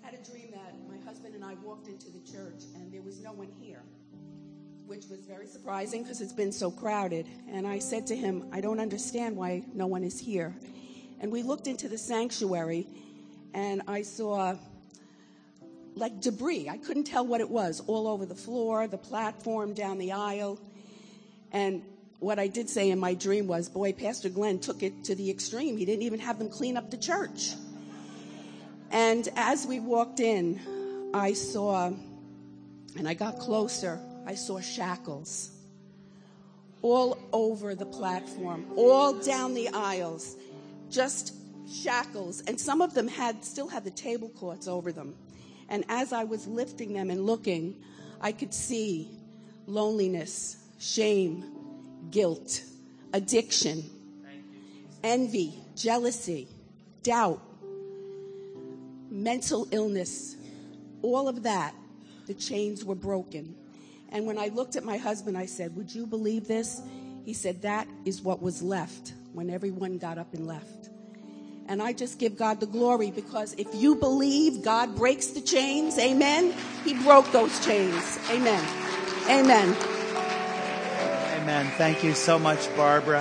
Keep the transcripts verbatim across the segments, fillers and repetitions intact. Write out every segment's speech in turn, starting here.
had a dream that my husband and I walked into the church and there was no one here, which was very surprising because it's been so crowded. And I said to him, I don't understand why no one is here. And we looked into the sanctuary and I saw like debris. I couldn't tell what it was, all over the floor, the platform, down the aisle. And what I did say in my dream was, boy, Pastor Glenn took it to the extreme. He didn't even have them clean up the church. And as we walked in, I saw, and I got closer, I saw shackles all over the platform, all down the aisles, just shackles. And some of them had still had the tablecloths over them. And as I was lifting them and looking, I could see loneliness, shame, guilt, addiction, envy, jealousy, doubt, mental illness, all of that. The chains were broken. And when I looked at my husband, I said, would you believe this? He said, that is what was left when everyone got up and left. And I just give God the glory, because if you believe God breaks the chains, amen, he broke those chains. Amen. Amen. Amen. Thank you so much, Barbara.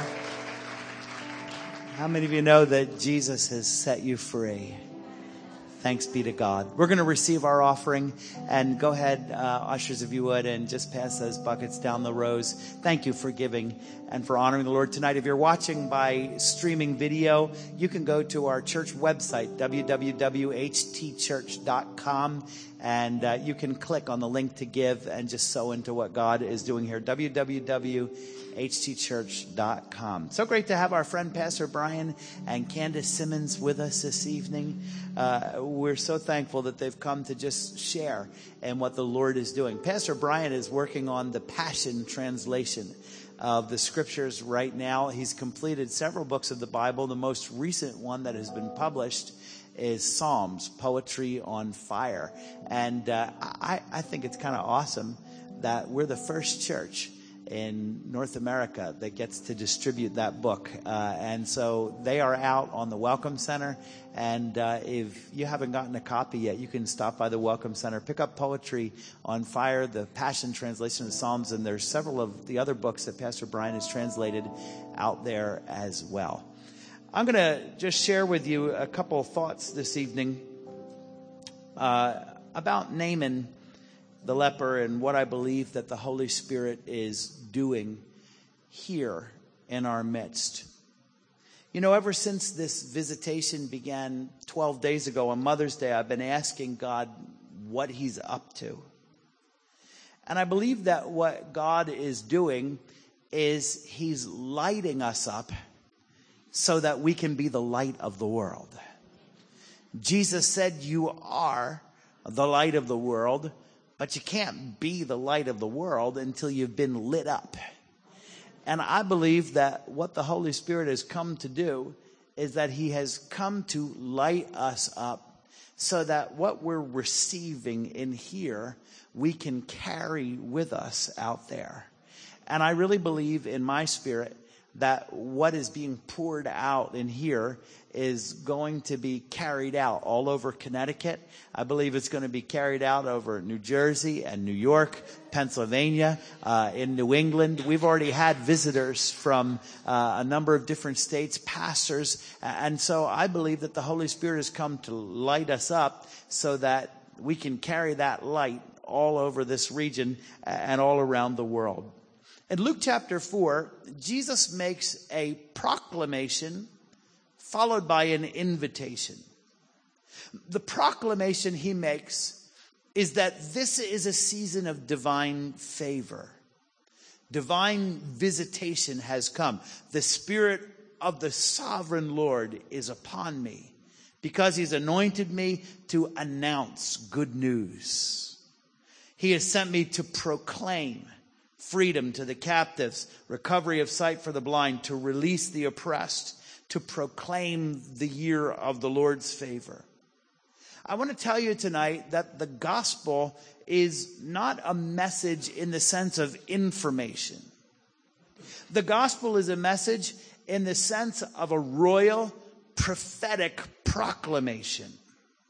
How many of you know that Jesus has set you free? Thanks be to God. We're going to receive our offering, and go ahead, uh, ushers, if you would, and just pass those buckets down the rows. Thank you for giving and for honoring the Lord tonight. If you're watching by streaming video, you can go to our church website, w w w dot h t church dot com, and uh, you can click on the link to give and just sow into what God is doing here. w w w dot h t church dot com. So great to have our friend Pastor Brian and Candace Simmons with us this evening. Uh, we're so thankful that they've come to just share in what the Lord is doing. Pastor Brian is working on the Passion Translation of the scriptures right now. He's completed several books of the Bible. The most recent one that has been published is Psalms, Poetry on Fire. And uh, I, I think it's kind of awesome that we're the first church in North America that gets to distribute that book. Uh, and so they are out on the Welcome Center. And uh, if you haven't gotten a copy yet, you can stop by the Welcome Center, pick up Poetry on Fire, the Passion Translation of Psalms, and there's several of the other books that Pastor Brian has translated out there as well. I'm going to just share with you a couple of thoughts this evening uh, about Naaman the leper and what I believe that the Holy Spirit is doing here in our midst. You know, ever since this visitation began twelve days ago on Mother's Day, I've been asking God what he's up to. And I believe that what God is doing is he's lighting us up so that we can be the light of the world. Jesus said, you are the light of the world. But you can't be the light of the world until you've been lit up. And I believe that what the Holy Spirit has come to do is that he has come to light us up so that what we're receiving in here, we can carry with us out there. And I really believe in my spirit that what is being poured out in here is going to be carried out all over Connecticut. I believe it's going to be carried out over New Jersey and New York, Pennsylvania, uh, in New England. We've already had visitors from uh, a number of different states, pastors. And so I believe that the Holy Spirit has come to light us up so that we can carry that light all over this region and all around the world. In Luke chapter four, Jesus makes a proclamation followed by an invitation. The proclamation he makes is that this is a season of divine favor. Divine visitation has come. The Spirit of the sovereign Lord is upon me because he's anointed me to announce good news. He has sent me to proclaim freedom to the captives, recovery of sight for the blind, to release the oppressed, to proclaim the year of the Lord's favor. I want to tell you tonight that the gospel is not a message in the sense of information. The gospel is a message in the sense of a royal prophetic proclamation.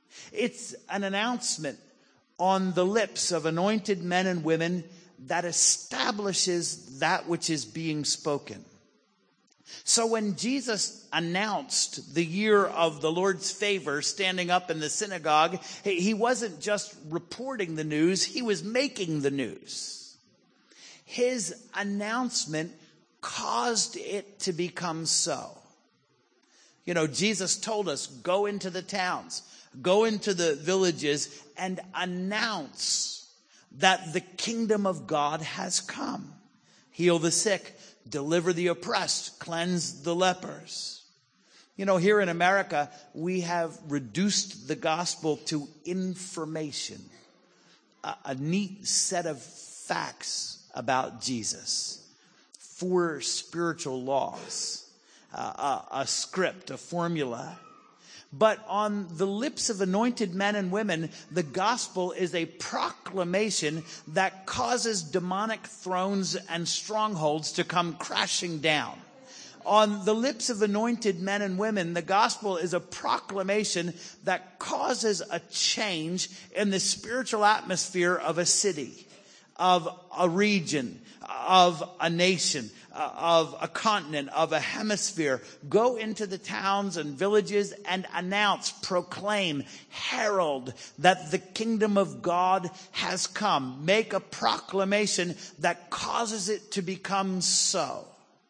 It's an announcement on the lips of anointed men and women that establishes that which is being spoken. So when Jesus announced the year of the Lord's favor standing up in the synagogue, he wasn't just reporting the news, he was making the news. His announcement caused it to become so. You know, Jesus told us, go into the towns, go into the villages, and announce that the kingdom of God has come. Heal the sick, deliver the oppressed, cleanse the lepers. You know, here in America, we have reduced the gospel to information, a, a neat set of facts about Jesus, four spiritual laws, uh, a, a script, a formula. But on the lips of anointed men and women, the gospel is a proclamation that causes demonic thrones and strongholds to come crashing down. On the lips of anointed men and women, the gospel is a proclamation that causes a change in the spiritual atmosphere of a city, of a region, of a nation, of a continent, of a hemisphere. Go into the towns and villages and announce, proclaim, herald that the kingdom of God has come. Make a proclamation that causes it to become so.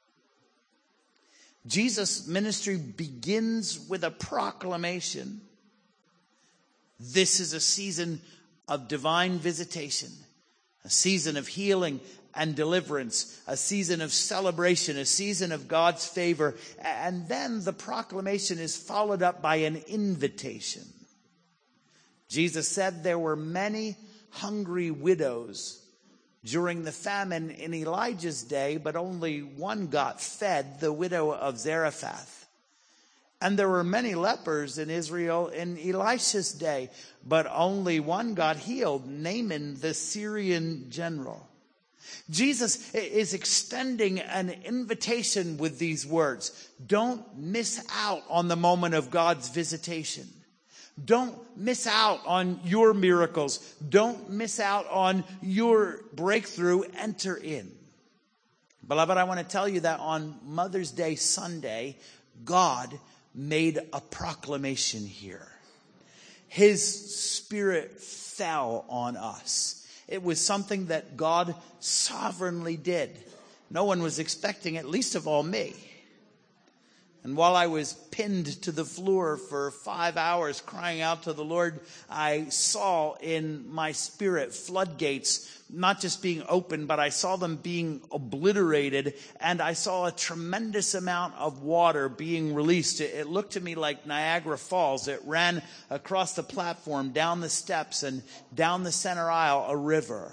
Jesus' ministry begins with a proclamation. This is a season of divine visitation, a season of healing and deliverance, a season of celebration, a season of God's favor. And then the proclamation is followed up by an invitation. Jesus said there were many hungry widows during the famine in Elijah's day, but only one got fed, the widow of Zarephath. And there were many lepers in Israel in Elisha's day, but only one got healed, Naaman, the Syrian general. Jesus is extending an invitation with these words. Don't miss out on the moment of God's visitation. Don't miss out on your miracles. Don't miss out on your breakthrough. Enter in. Beloved, I want to tell you that on Mother's Day Sunday, God made a proclamation here. His Spirit fell on us. It was something that God sovereignly did. No one was expecting it, least of all me. And while I was pinned to the floor for five hours crying out to the Lord, I saw in my spirit floodgates not just being open, but I saw them being obliterated, and I saw a tremendous amount of water being released. It, it looked to me like Niagara Falls. It ran across the platform, down the steps, and down the center aisle, a river.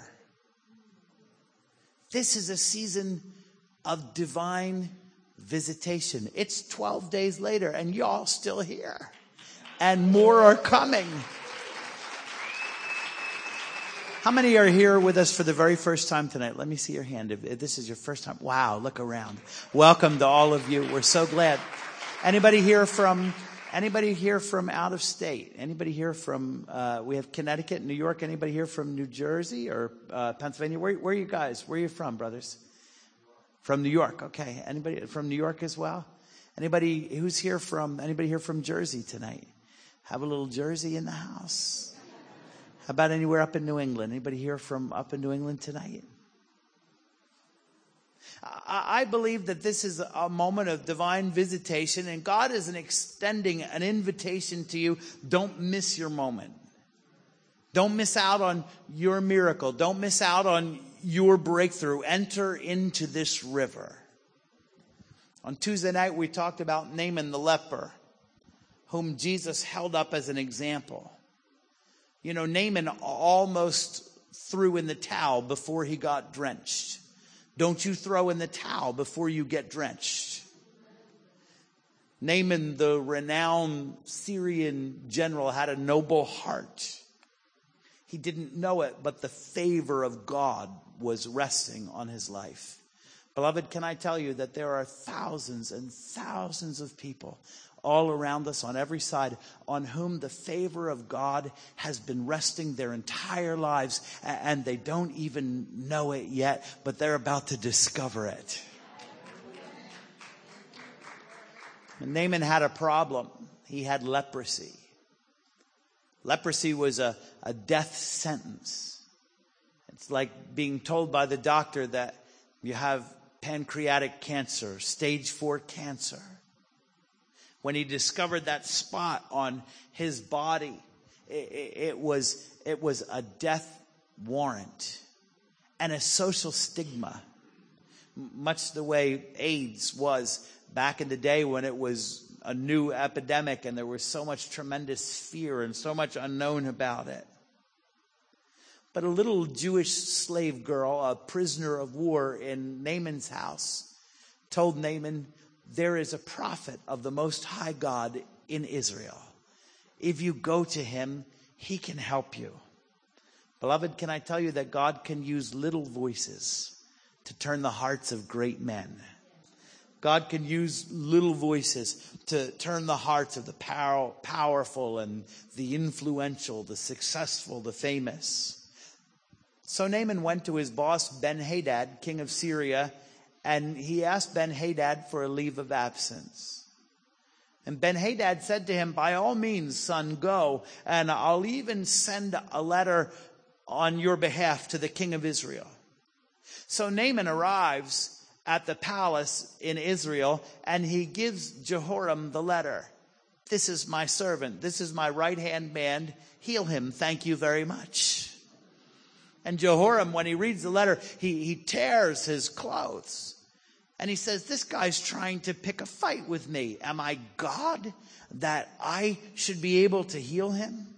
This is a season of divine visitation. It's twelve days later, and y'all still here. And more are coming. How many are here with us for the very first time tonight? Let me see your hand. If this is your first time. Wow, look around. Welcome to all of you. We're so glad. Anybody here from anybody here from out of state? Anybody here from uh, we have Connecticut, New York. Anybody here from New Jersey or uh, Pennsylvania? Where, where are you guys? Where are you from, brothers? From New York. Okay. Anybody from New York as well? Anybody who's here from anybody here from Jersey tonight? Have a little Jersey in the house. How about anywhere up in New England? Anybody here from up in New England tonight? I believe that this is a moment of divine visitation, and God is an extending an invitation to you. Don't miss your moment. Don't miss out on your miracle. Don't miss out on your breakthrough. Enter into this river. On Tuesday night, we talked about Naaman the leper, whom Jesus held up as an example. You know, Naaman almost threw in the towel before he got drenched. Don't you throw in the towel before you get drenched. Naaman, the renowned Syrian general, had a noble heart. He didn't know it, but the favor of God was resting on his life. Beloved, can I tell you that there are thousands and thousands of people all around us on every side, on whom the favor of God has been resting their entire lives, and they don't even know it yet, but they're about to discover it. And Naaman had a problem. He had leprosy. Leprosy was a, a death sentence. It's like being told by the doctor that you have pancreatic cancer, stage four cancer. When he discovered that spot on his body, it, it was, it was a death warrant and a social stigma, much the way AIDS was back in the day when it was a new epidemic and there was so much tremendous fear and so much unknown about it. But a little Jewish slave girl, a prisoner of war in Naaman's house, told Naaman, there is a prophet of the Most High God in Israel. If you go to him, he can help you. Beloved, can I tell you that God can use little voices to turn the hearts of great men? God can use little voices to turn the hearts of the power, powerful and the influential, the successful, the famous. So Naaman went to his boss, Ben-Hadad, king of Syria, and he asked Ben-Hadad for a leave of absence. And Ben-Hadad said to him, by all means, son, go, and I'll even send a letter on your behalf to the king of Israel. So Naaman arrives at the palace in Israel, and he gives Jehoram the letter. This is my servant. This is my right-hand man. Heal him. Thank you very much. And Jehoram, when he reads the letter, he, he tears his clothes. And he says, this guy's trying to pick a fight with me. Am I God that I should be able to heal him?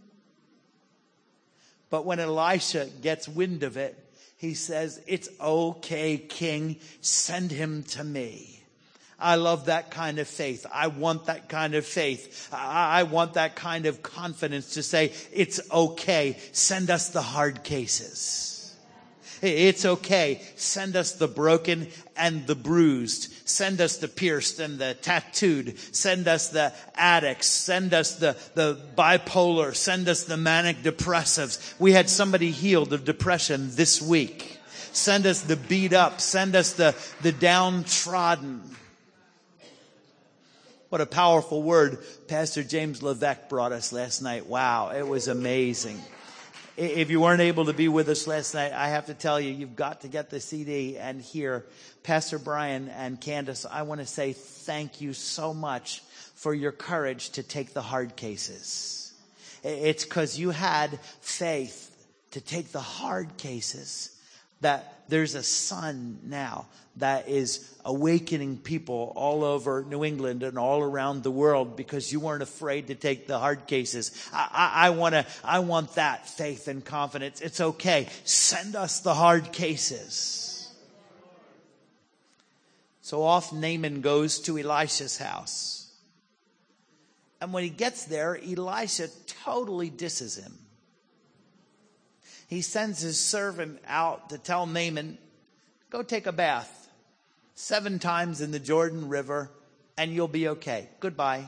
But when Elisha gets wind of it, he says, it's okay, king, send him to me. I love that kind of faith. I want that kind of faith. I, I want that kind of confidence to say, it's okay, send us the hard cases. It's okay, send us the broken and the bruised. Send us the pierced and the tattooed. Send us the addicts. Send us the, the bipolar. Send us the manic depressives. We had somebody healed of depression this week. Send us the beat up. Send us the, the downtrodden. What a powerful word Pastor James Levesque brought us last night. Wow, it was amazing. If you weren't able to be with us last night, I have to tell you, you've got to get the C D and hear Pastor Brian and Candace. I want to say thank you so much for your courage to take the hard cases. It's because you had faith to take the hard cases that there's a sun now that is awakening people all over New England and all around the world because you weren't afraid to take the hard cases. I, I, I want to, I want that faith and confidence. It's okay. Send us the hard cases. So off Naaman goes to Elisha's house. And when he gets there, Elisha totally disses him. He sends his servant out to tell Naaman, go take a bath seven times in the Jordan River and you'll be okay. Goodbye.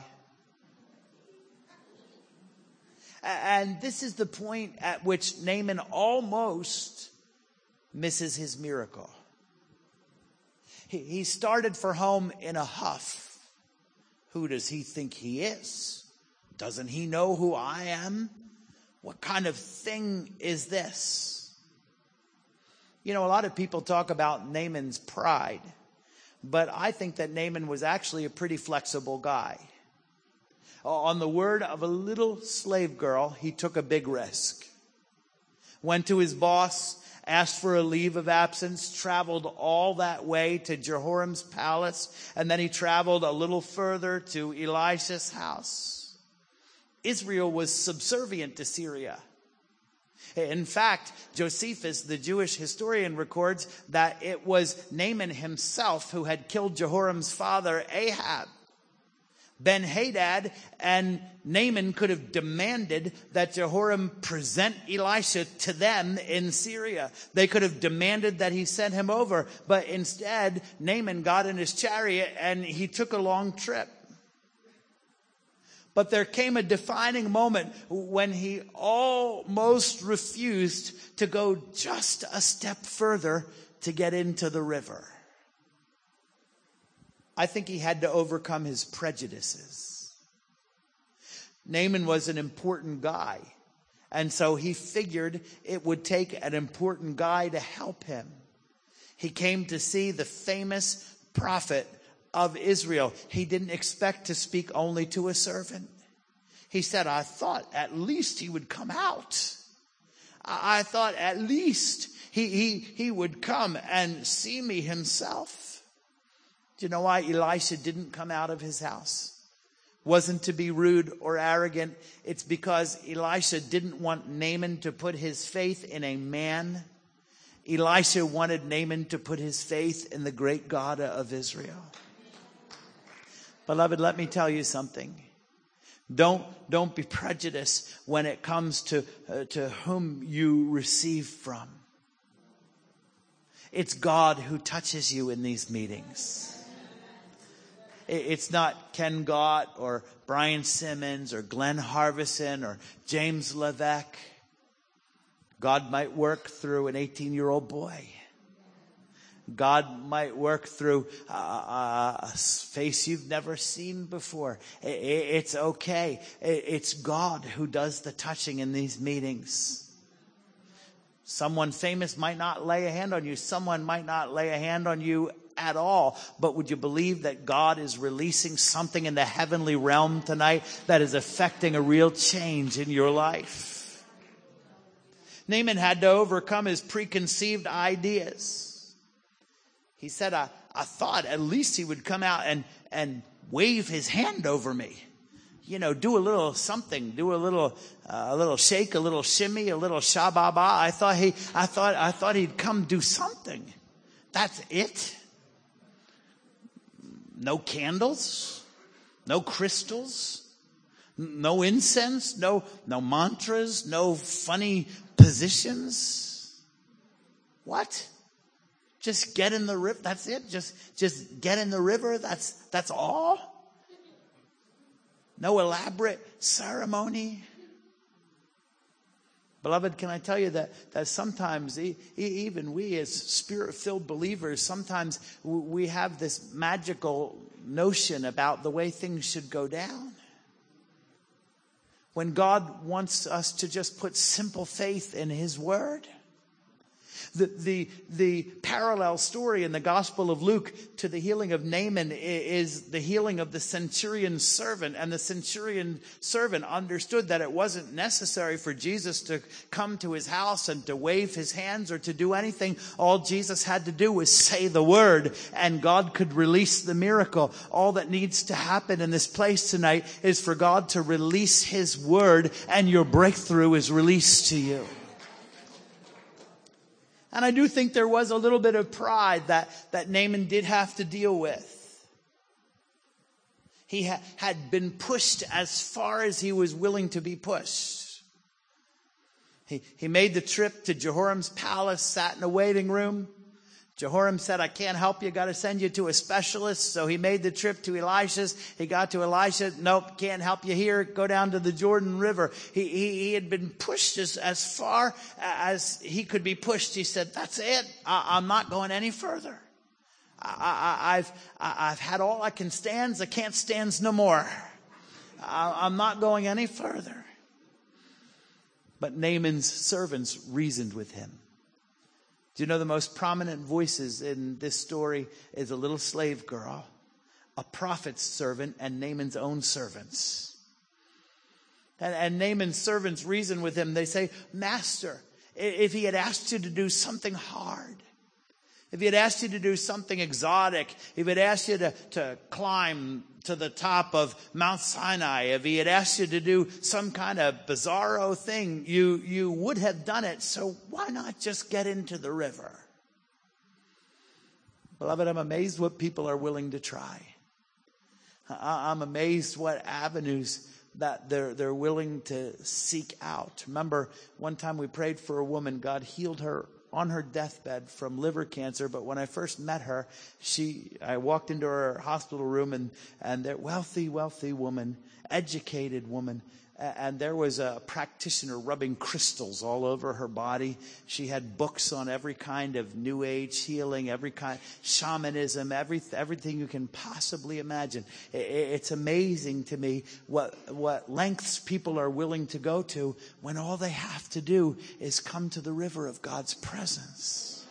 And this is the point at which Naaman almost misses his miracle. He, he started for home in a huff. Who does he think he is? Doesn't he know who I am? What kind of thing is this? You know, a lot of people talk about Naaman's pride, but I think that Naaman was actually a pretty flexible guy. On the word of a little slave girl, he took a big risk. Went to his boss, asked for a leave of absence, traveled all that way to Jehoram's palace, and then he traveled a little further to Elisha's house. Israel was subservient to Syria. In fact, Josephus, the Jewish historian, records that it was Naaman himself who had killed Jehoram's father, Ahab. Ben-Hadad and Naaman could have demanded that Jehoram present Elisha to them in Syria. They could have demanded that he send him over, but instead, Naaman got in his chariot and he took a long trip. But there came a defining moment when he almost refused to go just a step further to get into the river. I think he had to overcome his prejudices. Naaman was an important guy, and so he figured it would take an important guy to help him. He came to see the famous prophet of Israel. He didn't expect to speak only to a servant. He said, I thought at least he would come out. I thought at least he, he, he would come and see me himself. Do you know why Elisha didn't come out of his house? Wasn't to be rude or arrogant. It's because Elisha didn't want Naaman to put his faith in a man. Elisha wanted Naaman to put his faith in the great God of Israel. Beloved, let me tell you something. Don't, don't be prejudiced when it comes to, uh, to whom you receive from. It's God who touches you in these meetings. It's not Ken Gott or Brian Simmons or Glenn Harvison or James Levesque. God might work through an eighteen-year-old boy. God might work through a, a face you've never seen before. It's okay. It's God who does the touching in these meetings. Someone famous might not lay a hand on you. Someone might not lay a hand on you at all. But would you believe that God is releasing something in the heavenly realm tonight that is affecting a real change in your life? Naaman had to overcome his preconceived ideas. He said, I, I thought at least he would come out and, and wave his hand over me. You know, do a little something, do a little, uh, a little shake, a little shimmy, a little shababa. I thought he, I thought, I thought he'd come do something. That's it. No candles, no crystals, no incense, no, no mantras, no funny positions. What? Just get in the river. That's it. Just, just get in the river. That's, that's all. No elaborate ceremony. Beloved, can I tell you that, that sometimes even we as spirit-filled believers, sometimes we have this magical notion about the way things should go down. When God wants us to just put simple faith in His Word. The, the, the parallel story in the Gospel of Luke to the healing of Naaman is the healing of the centurion servant. And the centurion servant understood that it wasn't necessary for Jesus to come to his house and to wave his hands or to do anything. All Jesus had to do was say the word and God could release the miracle. All that needs to happen in this place tonight is for God to release His word and your breakthrough is released to you. And I do think there was a little bit of pride that, that Naaman did have to deal with. He ha- had been pushed as far as he was willing to be pushed. He, he made the trip to Jehoram's palace, sat in a waiting room. Jehoram said, I can't help you, got to send you to a specialist. So he made the trip to Elisha's. He got to Elisha. Nope, can't help you here. Go down to the Jordan River. He, he, he had been pushed as, as far as he could be pushed. He said, that's it. I, I'm not going any further. I, I, I've, I, I've had all I can stand. I can't stand no more. I, I'm not going any further. But Naaman's servants reasoned with him. Do you know the most prominent voices in this story is a little slave girl, a prophet's servant, and Naaman's own servants. And, and Naaman's servants reason with him. They say, Master, if he had asked you to do something hard, if he had asked you to do something exotic, if he had asked you to, to climb to the top of Mount Sinai, if he had asked you to do some kind of bizarro thing, you, you would have done it. So why not just get into the river? Beloved, I'm amazed what people are willing to try. I'm amazed what avenues that they're, they're willing to seek out. Remember, one time we prayed for a woman. God healed her on her deathbed from liver cancer. But when I first met her, she, I walked into her hospital room and, and that wealthy, wealthy woman, educated woman. And there was a practitioner rubbing crystals all over her body. She had books on every kind of new age healing, every kind, shamanism, every, everything you can possibly imagine. It's amazing to me what, what lengths people are willing to go to when all they have to do is come to the river of God's presence.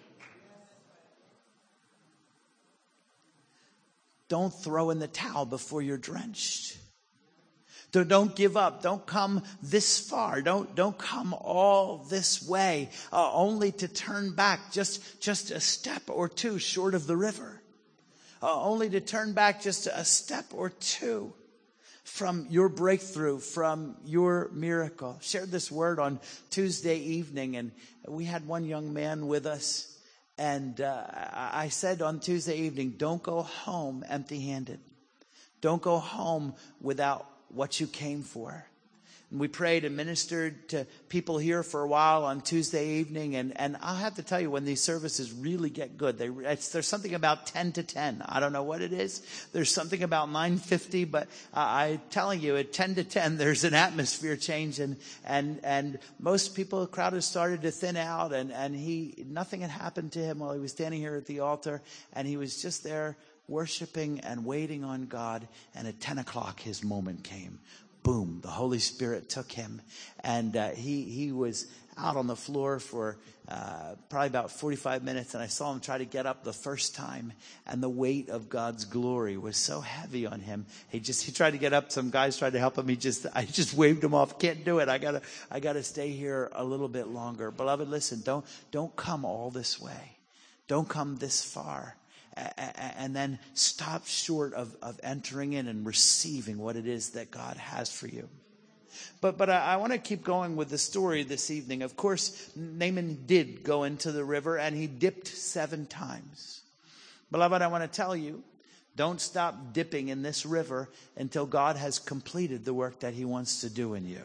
Don't throw in the towel before you're drenched. Don't give up. Don't come this far. Don't, don't come all this way, uh, only to turn back just, just a step or two short of the river. Uh, only to turn back just a step or two from your breakthrough, from your miracle. Shared this word on Tuesday evening, and we had one young man with us. And uh, I said on Tuesday evening, don't go home empty-handed. Don't go home without what you came for. And we prayed and ministered to people here for a while on Tuesday evening. And, and I'll have to tell you, when these services really get good, they, it's, there's something about ten to ten. I don't know what it is. There's something about nine fifty, but uh, I'm telling you, at ten to ten, there's an atmosphere change. And, and, and most people, the crowd has started to thin out. And, and he, nothing had happened to him while he was standing here at the altar. And he was just there worshiping and waiting on God. And at ten o'clock, his moment came. Boom, the Holy Spirit took him. And uh, he, he was out on the floor for uh, probably about forty-five minutes. And I saw him try to get up the first time. And the weight of God's glory was so heavy on him. He just, he tried to get up. Some guys tried to help him. He just, I just waved him off. Can't do it. I gotta, I gotta stay here a little bit longer. Beloved, listen, don't, don't come all this way. Don't come this far. And then stop short of, of entering in and receiving what it is that God has for you. But but I, I want to keep going with the story this evening. Of course, Naaman did go into the river and he dipped seven times. Beloved, I want to tell you, don't stop dipping in this river until God has completed the work that he wants to do in you.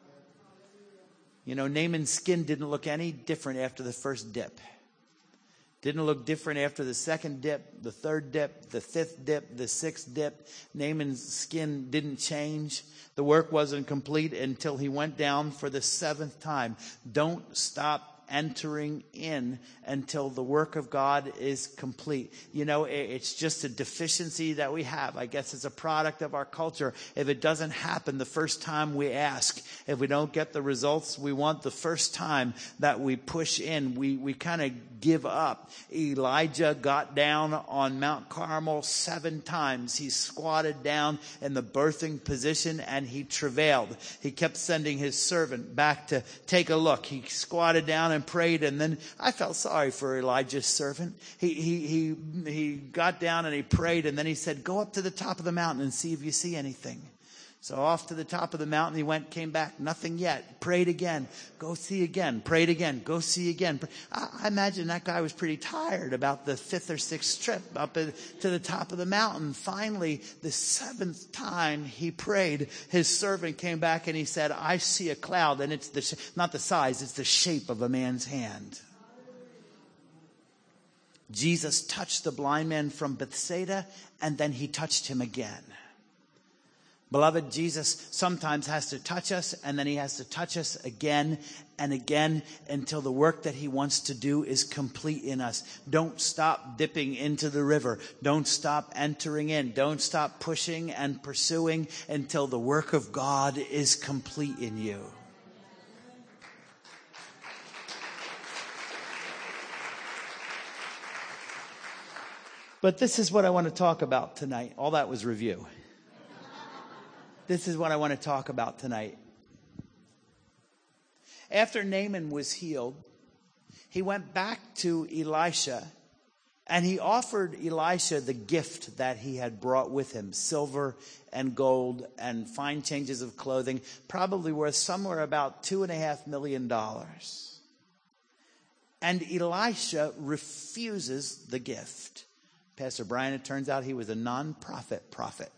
You know, Naaman's skin didn't look any different after the first dip. Didn't look different after the second dip, the third dip, the fifth dip, the sixth dip. Naaman's skin didn't change. The work wasn't complete until he went down for the seventh time. Don't stop entering in until the work of God is complete. You know, it's just a deficiency that we have. I guess it's a product of our culture. If it doesn't happen the first time we ask, if we don't get the results we want the first time that we push in, we, we kind of give up. Elijah got down on Mount Carmel seven times. He squatted down in the birthing position and he travailed. He kept sending his servant back to take a look. He squatted down and prayed, and then I felt sorry for Elijah's servant. He he he he got down and he prayed, and then he said, "Go up to the top of the mountain and see if you see anything." So off to the top of the mountain he went, came back, nothing yet. Prayed again, go see again. Prayed again, go see again. I, I imagine that guy was pretty tired about the fifth or sixth trip up to the top of the mountain. Finally, the seventh time he prayed, his servant came back and he said, "I see a cloud, and it's the not the size, it's the shape of a man's hand." Jesus touched the blind man from Bethsaida, and then he touched him again. Beloved, Jesus sometimes has to touch us, and then he has to touch us again and again until the work that he wants to do is complete in us. Don't stop dipping into the river. Don't stop entering in. Don't stop pushing and pursuing until the work of God is complete in you. But this is what I want to talk about tonight. All that was review. This is what I want to talk about tonight. After Naaman was healed, he went back to Elisha and he offered Elisha the gift that he had brought with him, silver and gold and fine changes of clothing, probably worth somewhere about two and a half million dollars. And Elisha refuses the gift. Pastor Brian, it turns out he was a non-profit prophet.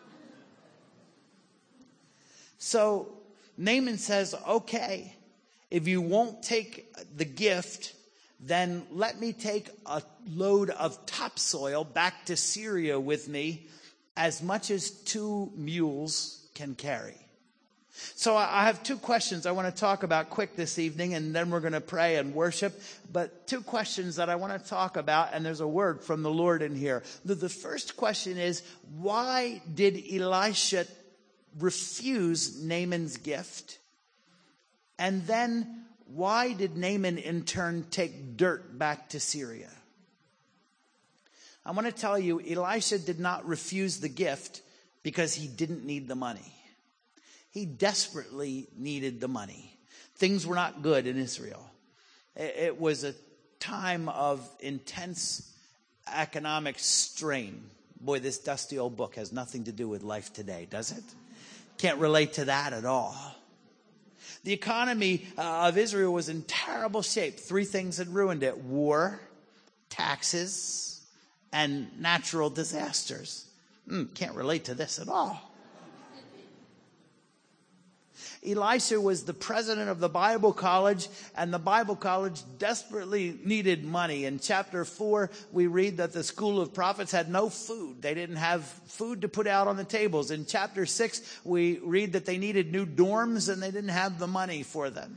So Naaman says, "Okay, If you won't take the gift, then let me take a load of topsoil back to Syria with me, as much as two mules can carry. So I have two questions I want to talk about quick this evening, and then we're going to pray and worship. But two questions that I want to talk about, and there's a word from the Lord in here. The, the first question is, why did Elisha refuse Naaman's gift? And then, why did Naaman in turn take dirt back to Syria? I want to tell you, Elisha did not refuse the gift because he didn't need the money. He desperately needed the money. Things were not good in Israel. It was a time of intense economic strain. Boy, this dusty old book has nothing to do with life today, does it? Can't relate to that at all. The economy of Israel was in terrible shape. Three things had ruined it: war, taxes, and natural disasters. Mm, can't relate to this at all. Elisha was the president of the Bible College, and the Bible College desperately needed money. In chapter four, we read that the school of prophets had no food. They didn't have food to put out on the tables. In chapter six, we read that they needed new dorms, and they didn't have the money for them.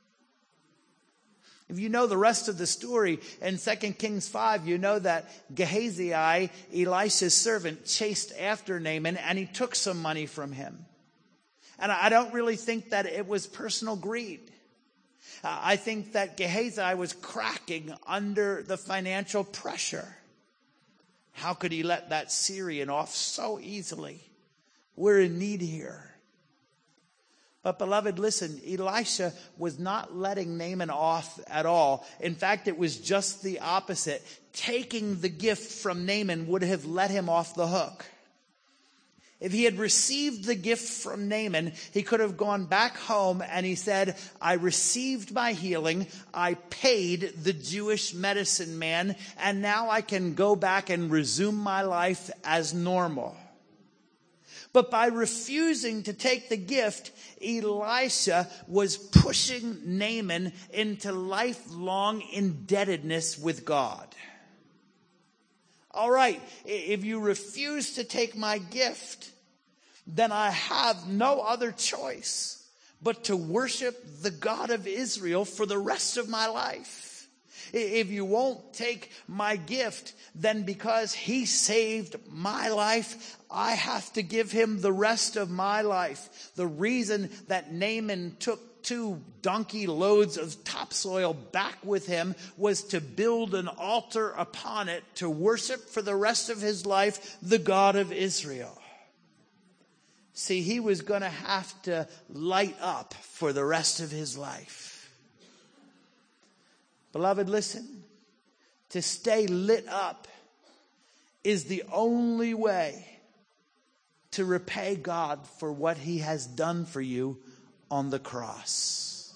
If you know the rest of the story in Second Kings five, you know that Gehazi, Elisha's servant, chased after Naaman, and he took some money from him. And I don't really think that it was personal greed. Uh, I think that Gehazi was cracking under the financial pressure. How could he let that Syrian off so easily? We're in need here. But beloved, listen, Elisha was not letting Naaman off at all. In fact, it was just the opposite. Taking the gift from Naaman would have let him off the hook. If he had received the gift from Naaman, he could have gone back home and he said, I received my healing, I paid the Jewish medicine man, and now I can go back and resume my life as normal. But by refusing to take the gift, Elisha was pushing Naaman into lifelong indebtedness with God. All right, if you refuse to take my gift, then I have no other choice but to worship the God of Israel for the rest of my life. If you won't take my gift, then because he saved my life, I have to give him the rest of my life. The reason that Naaman took two donkey loads of topsoil back with him was to build an altar upon it to worship for the rest of his life the God of Israel. See, he was going to have to light up for the rest of his life. Beloved, listen. To stay lit up is the only way to repay God for what he has done for you on the cross.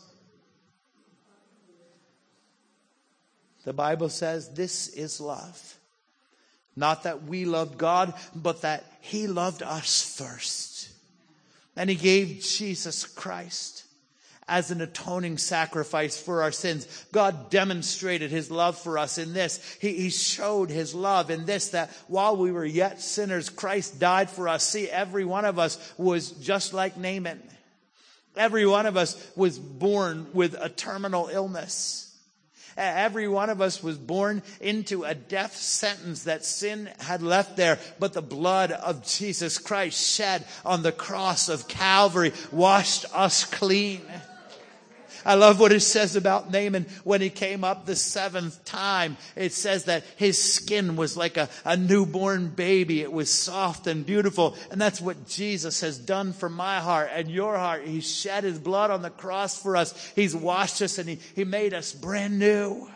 The Bible says this is love. Not that we loved God, but that he loved us first. And he gave Jesus Christ as an atoning sacrifice for our sins. God demonstrated his love for us in this. He, he showed his love in this, that while we were yet sinners, Christ died for us. See, every one of us was just like Naaman. Every one of us was born with a terminal illness. Every one of us was born into a death sentence that sin had left there. But the blood of Jesus Christ shed on the cross of Calvary washed us clean. I love what it says about Naaman when he came up the seventh time. It says that his skin was like a, a newborn baby. It was soft and beautiful. And that's what Jesus has done for my heart and your heart. He shed his blood on the cross for us. He's washed us and he, he made us brand new.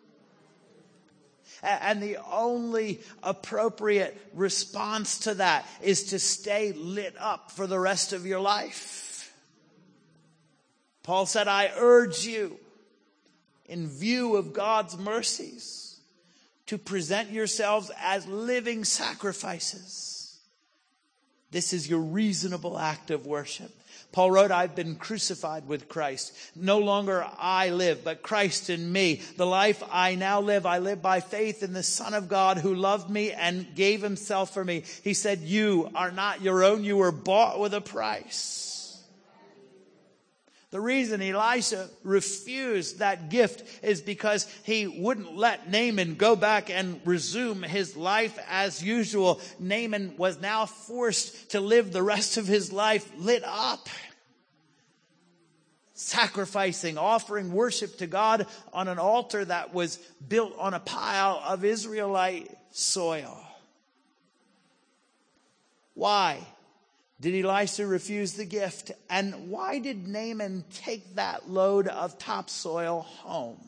And the only appropriate response to that is to stay lit up for the rest of your life. Paul said, I urge you, in view of God's mercies, to present yourselves as living sacrifices. This is your reasonable act of worship. Paul wrote, I've been crucified with Christ. No longer I live, but Christ in me. The life I now live, I live by faith in the Son of God who loved me and gave himself for me. He said, you are not your own. You were bought with a price. The reason Elisha refused that gift is because he wouldn't let Naaman go back and resume his life as usual. Naaman was now forced to live the rest of his life lit up, sacrificing, offering worship to God on an altar that was built on a pile of Israelite soil. Why did Elisha refuse the gift? And why did Naaman take that load of topsoil home?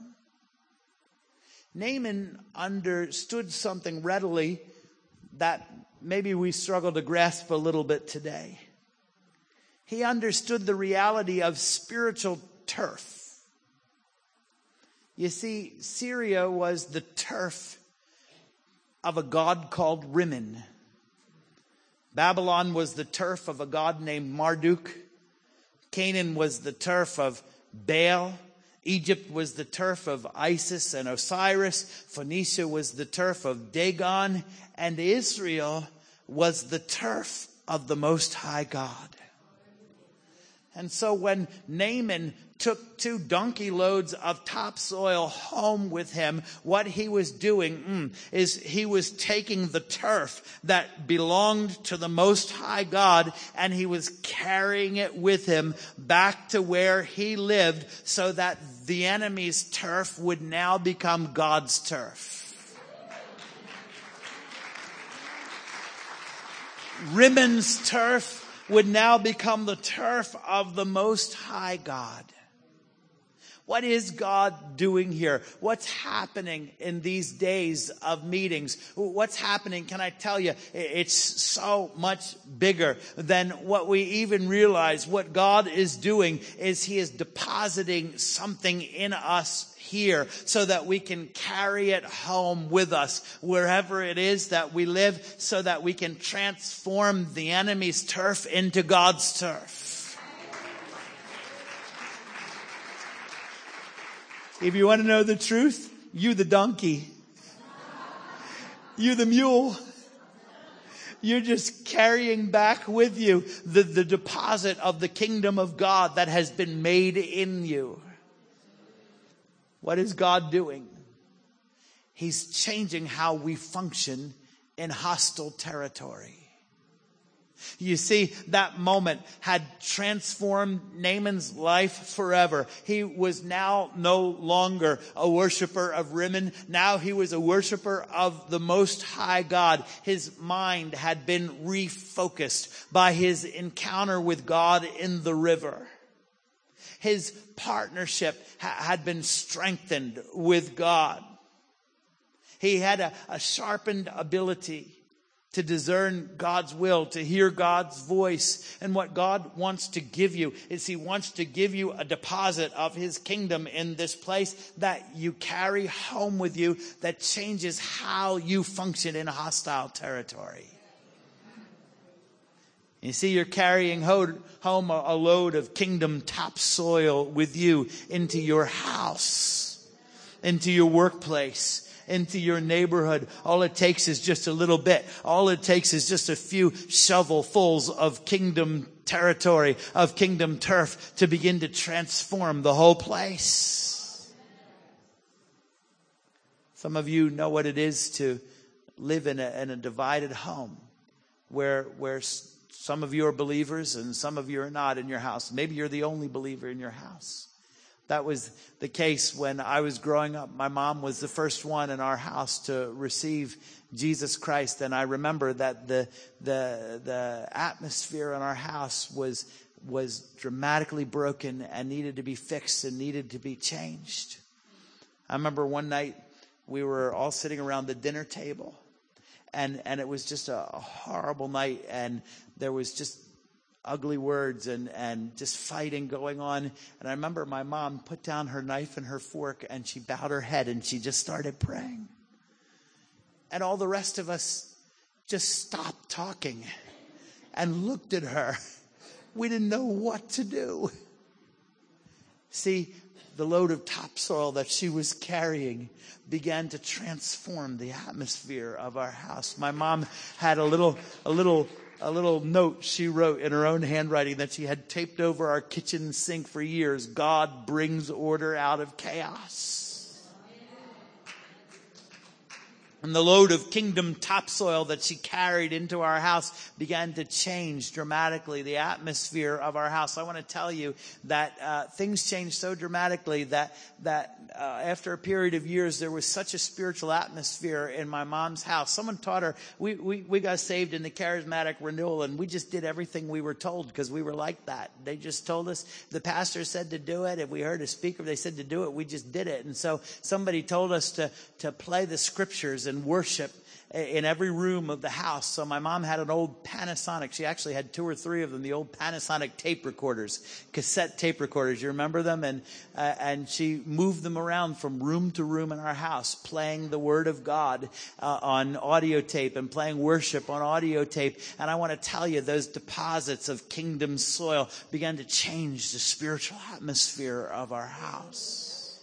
Naaman understood something readily that maybe we struggle to grasp a little bit today. He understood the reality of spiritual turf. You see, Syria was the turf of a god called Rimmon. Babylon was the turf of a god named Marduk. Canaan was the turf of Baal. Egypt was the turf of Isis and Osiris. Phoenicia was the turf of Dagon. And Israel was the turf of the Most High God. And so when Naaman took two donkey loads of topsoil home with him, what he was doing mm, is he was taking the turf that belonged to the Most High God and he was carrying it with him back to where he lived so that the enemy's turf would now become God's turf. Rimmon's turf would now become the turf of the Most High God. What is God doing here? What's happening in these days of meetings? What's happening? Can I tell you? It's so much bigger than what we even realize. What God is doing is He is depositing something in us here so that we can carry it home with us wherever it is that we live, so that we can transform the enemy's turf into God's turf. If you want to know the truth, you the donkey, you the mule, you're just carrying back with you the, the deposit of the kingdom of God that has been made in you. What is God doing? He's changing how we function in hostile territory. You see, that moment had transformed Naaman's life forever. He was now no longer a worshiper of Rimmon. Now he was a worshiper of the Most High God. His mind had been refocused by his encounter with God in the river. His partnership ha- had been strengthened with God. He had a, a sharpened ability to discern God's will, to hear God's voice. And what God wants to give you is He wants to give you a deposit of His kingdom in this place that you carry home with you, that changes how you function in a hostile territory. You see, you're carrying home a load of kingdom topsoil with you into your house, into your workplace, into your neighborhood. All it takes is just a little bit. All it takes is just a few shovelfuls of kingdom territory, of kingdom turf to begin to transform the whole place. Some of you know what it is to live in a, in a divided home where, where some of you are believers and some of you are not in your house. Maybe you're the only believer in your house. That was the case when I was growing up. My mom was the first one in our house to receive Jesus Christ. And I remember that the the the atmosphere in our house was was dramatically broken and needed to be fixed and needed to be changed. I remember one night we were all sitting around the dinner table, and, and it was just a, a horrible night, and there was just ugly words and, and just fighting going on. And I remember my mom put down her knife and her fork and she bowed her head and she just started praying. And all the rest of us just stopped talking and looked at her. We didn't know what to do. See, the load of topsoil that she was carrying began to transform the atmosphere of our house. My mom had a little, a little, a little note she wrote in her own handwriting that she had taped over our kitchen sink for years. God brings order out of chaos. And the load of kingdom topsoil that she carried into our house began to change dramatically the atmosphere of our house. I want to tell you that uh, things changed so dramatically that that uh, after a period of years, there was such a spiritual atmosphere in my mom's house. Someone taught her, we, we, we got saved in the charismatic renewal, and we just did everything we were told because we were like that. They just told us, the pastor said to do it. If we heard a speaker, they said to do it, we just did it. And so somebody told us to, to play the scriptures and worship in every room of the house. So my mom had an old Panasonic. She actually had two or three of them, the old Panasonic tape recorders, cassette tape recorders. You remember them? And uh, and she moved them around from room to room in our house, playing the Word of God uh, on audio tape and playing worship on audio tape. And I want to tell you, those deposits of kingdom soil began to change the spiritual atmosphere of our house.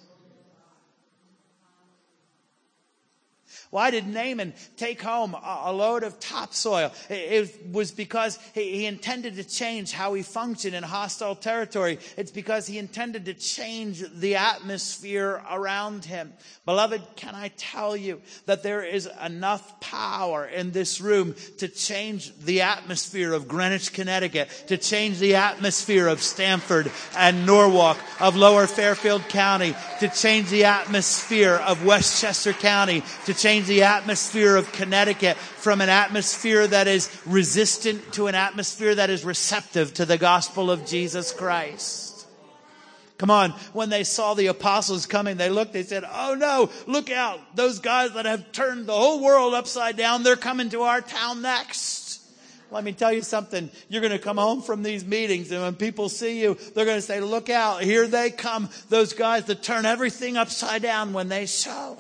Why did Naaman take home a load of topsoil? It was because he intended to change how he functioned in hostile territory. It's because he intended to change the atmosphere around him. Beloved, can I tell you that there is enough power in this room to change the atmosphere of Greenwich, Connecticut, to change the atmosphere of Stamford and Norwalk, of Lower Fairfield County, to change the atmosphere of Westchester County, to change the atmosphere of Connecticut from an atmosphere that is resistant to an atmosphere that is receptive to the gospel of Jesus Christ. Come on. When they saw the apostles coming, they looked, they said, oh no, look out. Those guys that have turned the whole world upside down, they're coming to our town next. Let me tell you something. You're going to come home from these meetings, and when people see you, they're going to say, look out, here they come. Those guys that turn everything upside down when they show.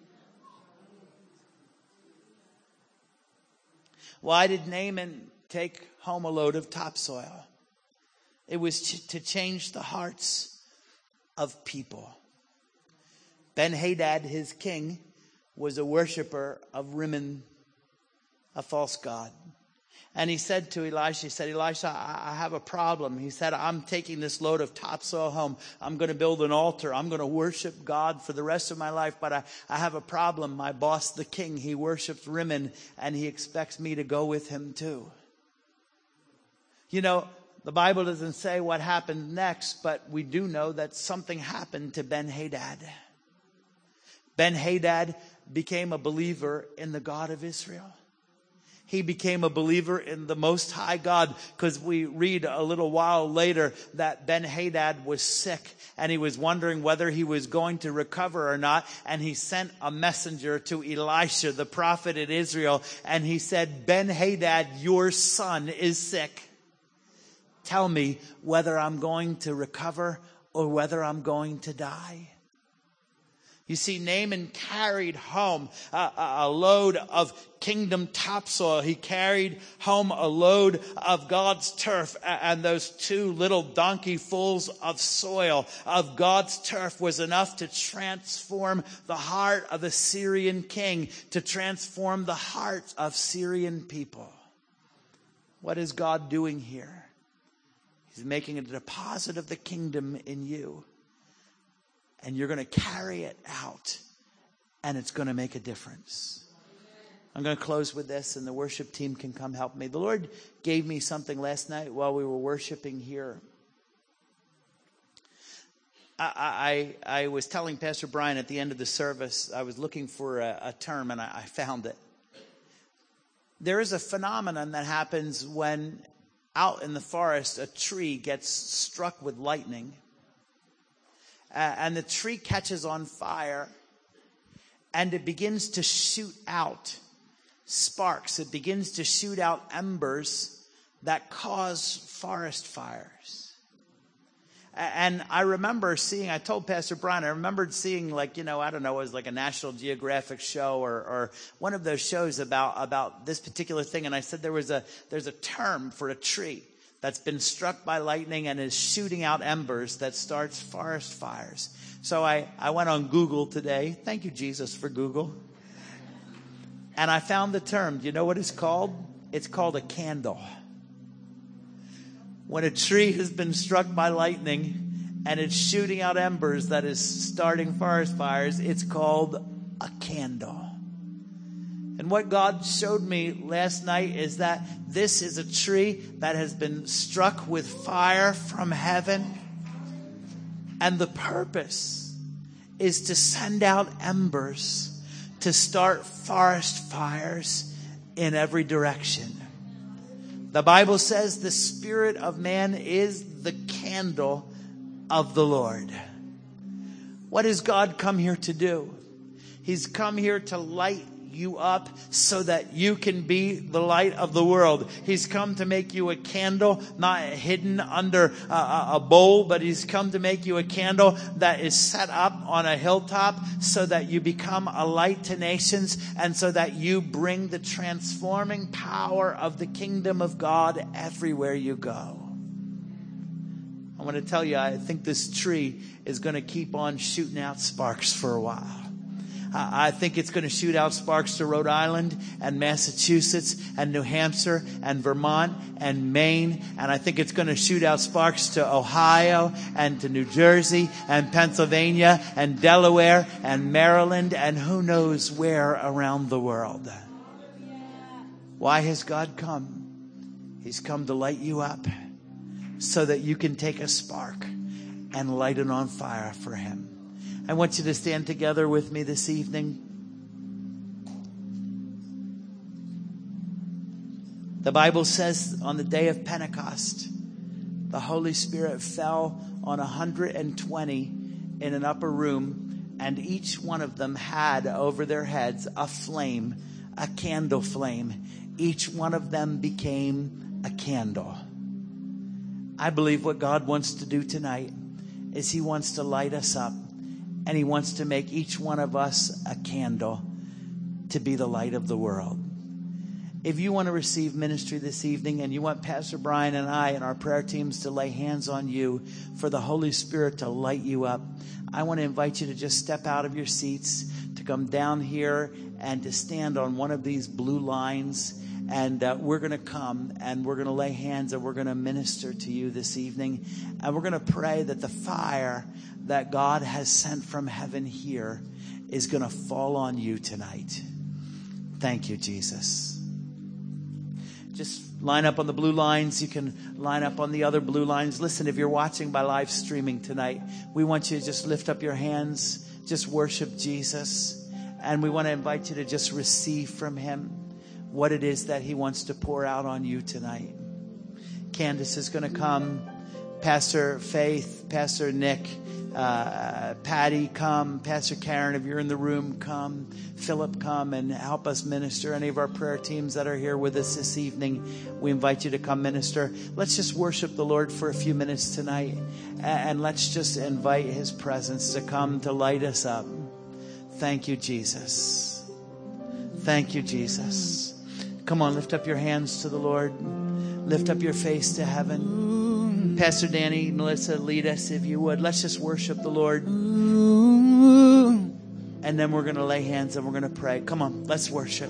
Why did Naaman take home a load of topsoil? It was ch- to change the hearts of people. Ben-Hadad, his king, was a worshiper of Rimmon, a false god. And he said to Elisha, he said, Elisha, I, I have a problem. He said, I'm taking this load of topsoil home. I'm going to build an altar. I'm going to worship God for the rest of my life. But I, I have a problem. My boss, the king, he worships Rimmon, and he expects me to go with him too. You know, the Bible doesn't say what happened next, but we do know that something happened to Ben-Hadad. Ben-Hadad became a believer in the God of Israel. He became a believer in the Most High God, because we read a little while later that Ben-Hadad was sick and he was wondering whether he was going to recover or not. And he sent a messenger to Elisha, the prophet in Israel, and he said, Ben-Hadad, your son is sick. Tell me whether I'm going to recover or whether I'm going to die. You see, Naaman carried home a, a load of kingdom topsoil. He carried home a load of God's turf. And those two little donkeyfuls of soil of God's turf was enough to transform the heart of a Syrian king, to transform the hearts of Syrian people. What is God doing here? He's making a deposit of the kingdom in you. And you're going to carry it out. And it's going to make a difference. I'm going to close with this, and the worship team can come help me. The Lord gave me something last night while we were worshiping here. I, I, I was telling Pastor Brian at the end of the service, I was looking for a, a term, and I, I found it. There is a phenomenon that happens when out in the forest a tree gets struck with lightning. Uh, and the tree catches on fire, and it begins to shoot out sparks. It begins to shoot out embers that cause forest fires. And I remember seeing, I told Pastor Brian, I remembered seeing like, you know, I don't know, it was like a National Geographic show or, or one of those shows about, about this particular thing. And I said there was a, there's a term for a tree that's been struck by lightning and is shooting out embers that starts forest fires. So I, I went on Google today. Thank you, Jesus, for Google. And I found the term. Do you know what it's called? It's called a candle. When a tree has been struck by lightning and it's shooting out embers that is starting forest fires, it's called a candle. And what God showed me last night is that this is a tree that has been struck with fire from heaven. And the purpose is to send out embers to start forest fires in every direction. The Bible says the spirit of man is the candle of the Lord. What has God come here to do? He's come here to light you up so that you can be the light of the world. He's come to make you a candle, not hidden under a, a bowl, but he's come to make you a candle that is set up on a hilltop so that you become a light to nations and so that you bring the transforming power of the kingdom of God everywhere you go. I want to tell you, I think this tree is going to keep on shooting out sparks for a while. I think it's going to shoot out sparks to Rhode Island and Massachusetts and New Hampshire and Vermont and Maine. And I think it's going to shoot out sparks to Ohio and to New Jersey and Pennsylvania and Delaware and Maryland and who knows where around the world. Why has God come? He's come to light you up so that you can take a spark and light it on fire for him. I want you to stand together with me this evening. The Bible says on the day of Pentecost, the Holy Spirit fell on one hundred twenty in an upper room, and each one of them had over their heads a flame, a candle flame. Each one of them became a candle. I believe what God wants to do tonight is he wants to light us up. And he wants to make each one of us a candle to be the light of the world. If you want to receive ministry this evening and you want Pastor Brian and I and our prayer teams to lay hands on you for the Holy Spirit to light you up, I want to invite you to just step out of your seats, to come down here and to stand on one of these blue lines. And uh, we're going to come and we're going to lay hands and we're going to minister to you this evening. And we're going to pray that the fire that God has sent from heaven here is going to fall on you tonight. Thank you, Jesus. Just line up on the blue lines. You can line up on the other blue lines. Listen, if you're watching by live streaming tonight, we want you to just lift up your hands, just worship Jesus. And we want to invite you to just receive from him what it is that he wants to pour out on you tonight. Candace is going to come. Pastor Faith, Pastor Nick, uh, Patty, come. Pastor Karen, if you're in the room, come. Philip, come and help us minister. Any of our prayer teams that are here with us this evening, we invite you to come minister. Let's just worship the Lord for a few minutes tonight. And let's just invite his presence to come to light us up. Thank you, Jesus. Thank you, Jesus. Come on, lift up your hands to the Lord. Lift up your face to heaven. Pastor Danny, Melissa, lead us if you would. Let's just worship the Lord. And then we're going to lay hands and we're going to pray. Come on, let's worship.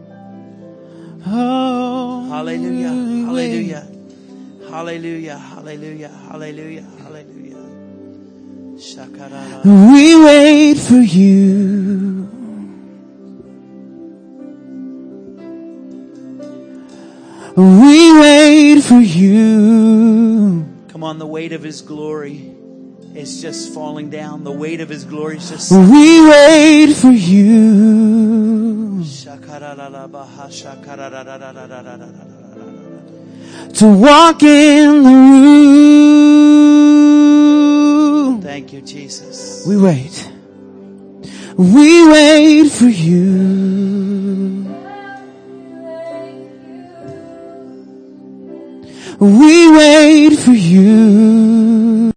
Hallelujah, hallelujah, hallelujah, hallelujah, hallelujah, hallelujah. We wait for you. We wait for you. Come on, the weight of his glory is just falling down. The weight of his glory is just... We wait for you. To walk in the room. Thank you, Jesus. We wait. We wait for you. We wait for you.